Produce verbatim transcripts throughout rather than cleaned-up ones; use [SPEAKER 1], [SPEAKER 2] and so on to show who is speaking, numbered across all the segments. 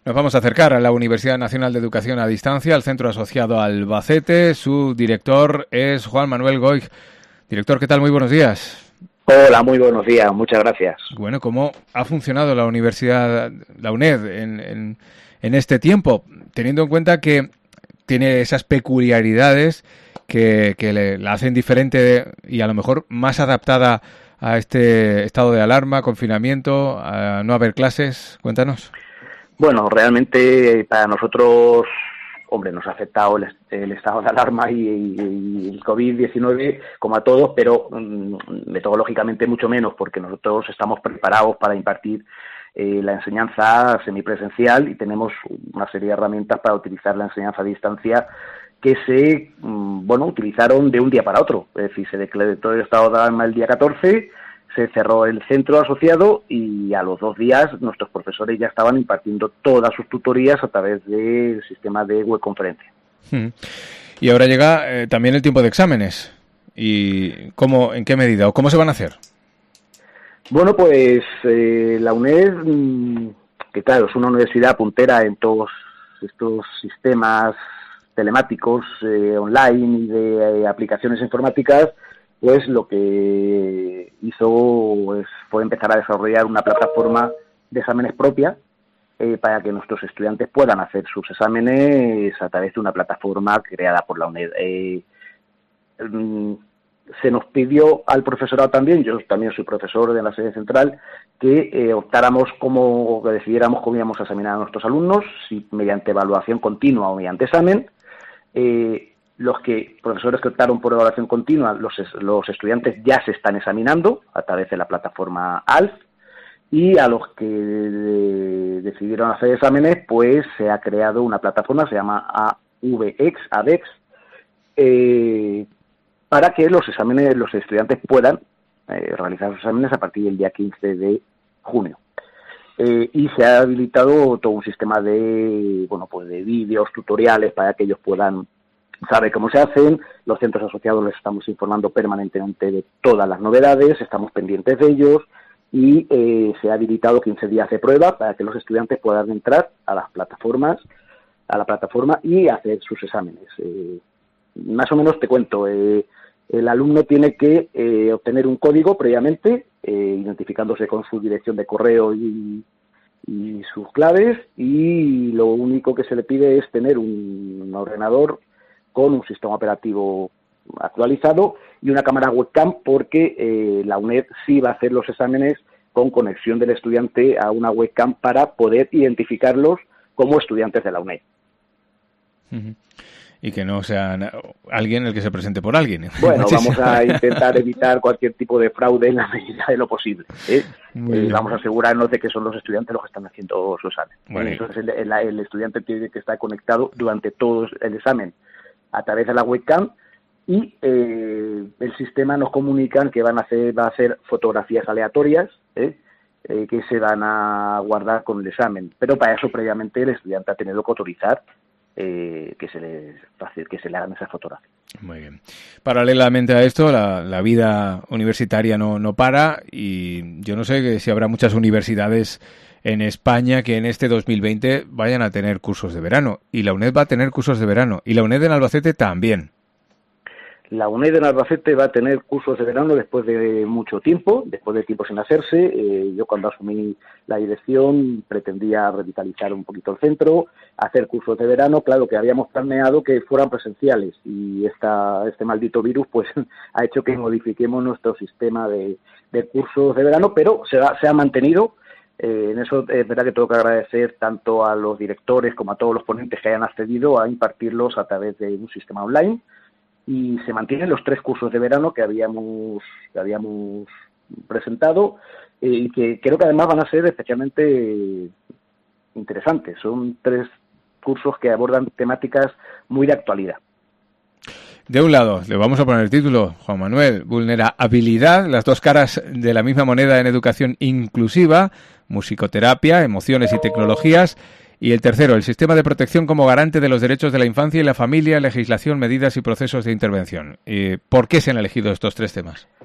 [SPEAKER 1] Nos vamos a acercar a la Universidad Nacional de Educación a Distancia, al centro asociado a Albacete. Su director es Juan Manuel Goig. Director, ¿qué tal? Muy buenos días.
[SPEAKER 2] Hola, muy buenos días, muchas gracias.
[SPEAKER 1] Bueno, ¿cómo ha funcionado la universidad, la UNED, en, en, en este tiempo? Teniendo en cuenta que tiene esas peculiaridades que, que le, la hacen diferente de, y a lo mejor más adaptada a este estado de alarma, confinamiento, a no haber clases. Cuéntanos.
[SPEAKER 2] Bueno, realmente para nosotros, hombre, nos ha afectado el, el estado de alarma y, y, y el covid diecinueve como a todos, pero um, metodológicamente mucho menos, porque nosotros estamos preparados para impartir eh, la enseñanza semipresencial y tenemos una serie de herramientas para utilizar la enseñanza a distancia que se, um, bueno, utilizaron de un día para otro. Es decir, se declaró el estado de alarma el día catorce, se cerró el centro asociado y a los dos días nuestros profesores ya estaban impartiendo todas sus tutorías a través del sistema de webconferencia.
[SPEAKER 1] Hmm. Y ahora llega eh, también el tiempo de exámenes. ¿Y cómo, en qué medida o cómo se van a hacer?
[SPEAKER 2] Bueno, pues eh, la UNED, que claro, es una universidad puntera en todos estos sistemas telemáticos eh, online y de eh, aplicaciones informáticas, pues lo que hizo pues, fue empezar a desarrollar una plataforma de exámenes propia eh, para que nuestros estudiantes puedan hacer sus exámenes a través de una plataforma creada por la UNED. Eh, mm, se nos pidió al profesorado también, yo también soy profesor de la sede central, que eh, optáramos como, que decidiéramos cómo íbamos a examinar a nuestros alumnos, si mediante evaluación continua o mediante examen. Eh, Los que profesores que optaron por evaluación continua, los, los estudiantes ya se están examinando a través de la plataforma A L F, y a los que de, decidieron hacer exámenes, pues se ha creado una plataforma, se llama A V X, A V X, eh, para que los exámenes, los estudiantes puedan eh, realizar sus exámenes a partir del día quince de junio. Eh, y se ha habilitado todo un sistema de, bueno, pues de vídeos, tutoriales para que ellos puedan sabe cómo se hacen. Los centros asociados les estamos informando permanentemente de todas las novedades, estamos pendientes de ellos y eh, se ha habilitado quince días de prueba para que los estudiantes puedan entrar a las plataformas, a la plataforma y hacer sus exámenes. Eh, más o menos te cuento, eh, el alumno tiene que eh, obtener un código previamente, eh, identificándose con su dirección de correo y, y sus claves, y lo único que se le pide es tener un, un ordenador con un sistema operativo actualizado y una cámara webcam, porque eh, la UNED sí va a hacer los exámenes con conexión del estudiante a una webcam para poder identificarlos como estudiantes de la UNED.
[SPEAKER 1] Uh-huh. Y que no sean alguien el que se presente por alguien.
[SPEAKER 2] Bueno, vamos a intentar evitar cualquier tipo de fraude en la medida de lo posible, ¿eh? Eh, vamos a asegurarnos de que son los estudiantes los que están haciendo su examen. Bueno, entonces el, el, el estudiante tiene que estar conectado durante todo el examen a través de la webcam y eh, el sistema nos comunica que van a hacer, va a hacer fotografías aleatorias ¿eh? Eh, que se van a guardar con el examen, pero para eso previamente el estudiante ha tenido que autorizar eh, que se le que se le hagan esas fotografías.
[SPEAKER 1] Muy bien. Paralelamente a esto, la, la vida universitaria no, no para, y yo no sé si habrá muchas universidades en España que en este dos mil veinte vayan a tener cursos de verano, y la UNED va a tener cursos de verano, y la UNED en Albacete también.
[SPEAKER 2] La UNED en Albacete va a tener cursos de verano después de mucho tiempo, después de tiempo sin hacerse. Eh, yo cuando asumí la dirección pretendía revitalizar un poquito el centro, hacer cursos de verano. Claro que habíamos planeado que fueran presenciales y esta, este maldito virus pues ha hecho que modifiquemos nuestro sistema de, de cursos de verano, pero se ha, se ha mantenido. Eh, en eso es verdad que tengo que agradecer tanto a los directores como a todos los ponentes que hayan accedido a impartirlos a través de un sistema online. Y se mantienen los tres cursos de verano que habíamos que habíamos presentado eh, y que creo que además van a ser especialmente interesantes. Son tres cursos que abordan temáticas muy de actualidad.
[SPEAKER 1] De un lado, le vamos a poner el título, Juan Manuel, vulnerabilidad, las dos caras de la misma moneda en educación inclusiva, musicoterapia, emociones y tecnologías. Y el tercero, el sistema de protección como garante de los derechos de la infancia y la familia, legislación, medidas y procesos de intervención. Eh, ¿Por qué se han elegido estos tres temas?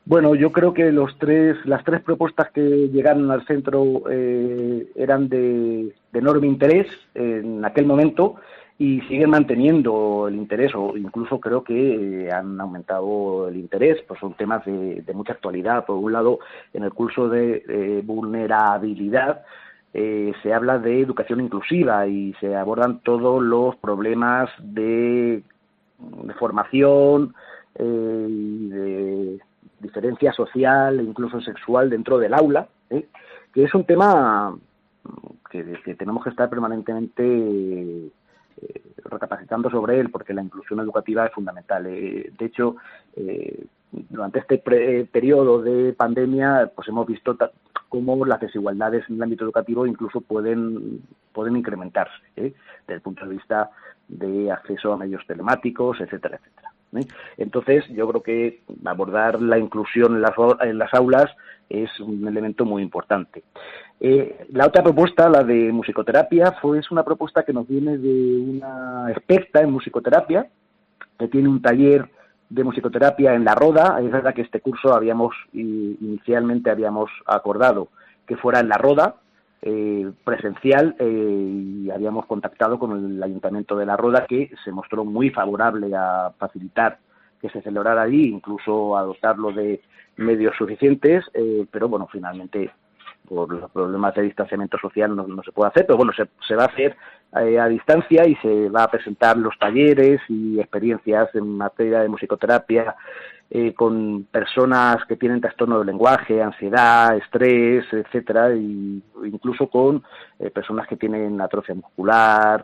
[SPEAKER 2] Bueno, yo creo que los tres, las tres propuestas que llegaron al centro eh, eran de, de enorme interés en aquel momento y siguen manteniendo el interés, o incluso creo que eh, han aumentado el interés, pues son temas de, de mucha actualidad. Por un lado, en el curso de eh, vulnerabilidad eh, se habla de educación inclusiva y se abordan todos los problemas de, de formación eh, y de diferencia social e incluso sexual dentro del aula, ¿eh? Que es un tema que, que tenemos que estar permanentemente eh, recapacitando sobre él, porque la inclusión educativa es fundamental. Eh, de hecho, eh, durante este pre periodo de pandemia, pues hemos visto cómo las desigualdades en el ámbito educativo incluso pueden, pueden incrementarse, ¿eh? Desde el punto de vista de acceso a medios telemáticos, etcétera, etcétera. ¿Eh? Entonces, yo creo que abordar la inclusión en las, en las aulas es un elemento muy importante. Eh, la otra propuesta, la de musicoterapia, fue, es una propuesta que nos viene de una experta en musicoterapia, que tiene un taller de musicoterapia en La Roda. Es verdad que este curso habíamos inicialmente habíamos acordado que fuera en La Roda, Eh, presencial, eh, y habíamos contactado con el Ayuntamiento de La Roda, que se mostró muy favorable a facilitar que se celebrara allí, incluso a dotarlo de medios suficientes, eh, pero bueno, finalmente por los problemas de distanciamiento social no, no se puede hacer, pero bueno, se, se va a hacer eh, a distancia y se va a presentar los talleres y experiencias en materia de musicoterapia Eh, con personas que tienen trastorno del lenguaje, ansiedad, estrés, etcétera, y incluso con eh, personas que tienen atrofia muscular,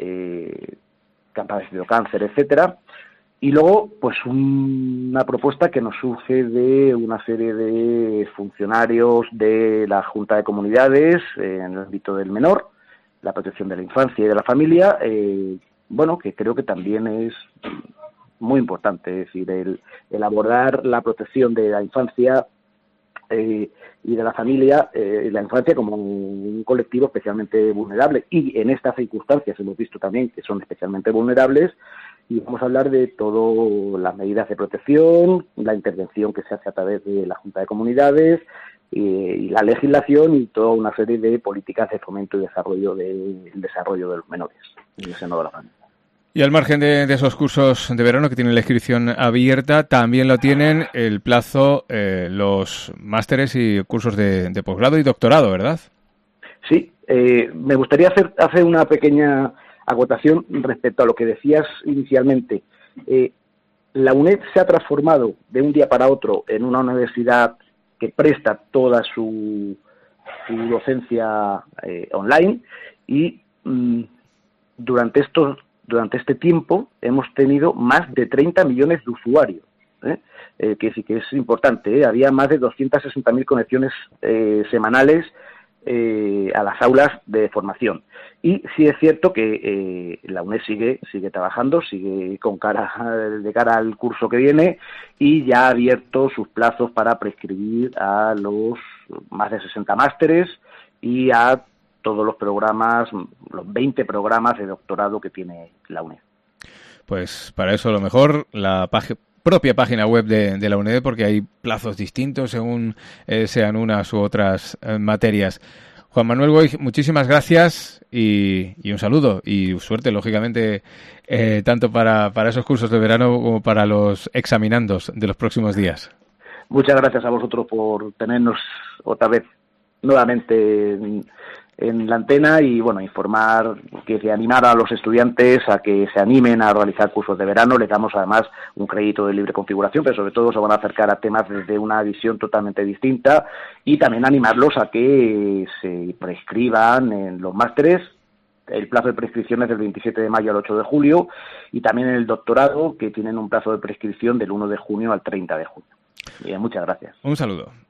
[SPEAKER 2] eh, que han padecido cáncer, etcétera. Y luego, pues un, una propuesta que nos surge de una serie de funcionarios de la Junta de Comunidades eh, en el ámbito del menor, la protección de la infancia y de la familia, eh, bueno, que creo que también es muy importante, es decir, el, el abordar la protección de la infancia eh, y de la familia, eh, la infancia como un colectivo especialmente vulnerable, y en estas circunstancias hemos visto también que son especialmente vulnerables, y vamos a hablar de todas las medidas de protección, la intervención que se hace a través de la Junta de Comunidades, eh, y la legislación y toda una serie de políticas de fomento y desarrollo del de, desarrollo de los menores en el seno de la familia.
[SPEAKER 1] Y al margen de, de esos cursos de verano que tienen la inscripción abierta, también lo tienen el plazo eh, los másteres y cursos de, de posgrado y doctorado, ¿verdad?
[SPEAKER 2] Sí, eh, me gustaría hacer, hacer una pequeña acotación respecto a lo que decías inicialmente. Eh, la UNED se ha transformado de un día para otro en una universidad que presta toda su, su docencia eh, online y mmm, durante estos Durante este tiempo hemos tenido más de treinta millones de usuarios, ¿eh? Eh, que sí que es importante, ¿eh? Había más de doscientas sesenta mil conexiones eh, semanales eh, a las aulas de formación. Y sí es cierto que eh, la UNED sigue sigue trabajando, sigue con cara de cara al curso que viene, y ya ha abierto sus plazos para prescribir a los más de sesenta másteres y a todos los programas, los veinte programas de doctorado que tiene la UNED.
[SPEAKER 1] Pues para eso lo mejor, la pag- propia página web de, de la UNED, porque hay plazos distintos según eh, sean unas u otras eh, materias. Juan Manuel Boix, muchísimas gracias y, y un saludo y suerte, lógicamente, eh, tanto para, para esos cursos de verano como para los examinandos de los próximos días.
[SPEAKER 2] Muchas gracias a vosotros por tenernos otra vez nuevamente en, en la antena y, bueno, informar, que se animara a los estudiantes a que se animen a realizar cursos de verano. Les damos además un crédito de libre configuración, pero sobre todo se van a acercar a temas desde una visión totalmente distinta, y también animarlos a que se prescriban en los másteres. El plazo de prescripción es del veintisiete de mayo al ocho de julio, y también en el doctorado, que tienen un plazo de prescripción del uno de junio al treinta de junio. Bien, muchas gracias.
[SPEAKER 1] Un saludo.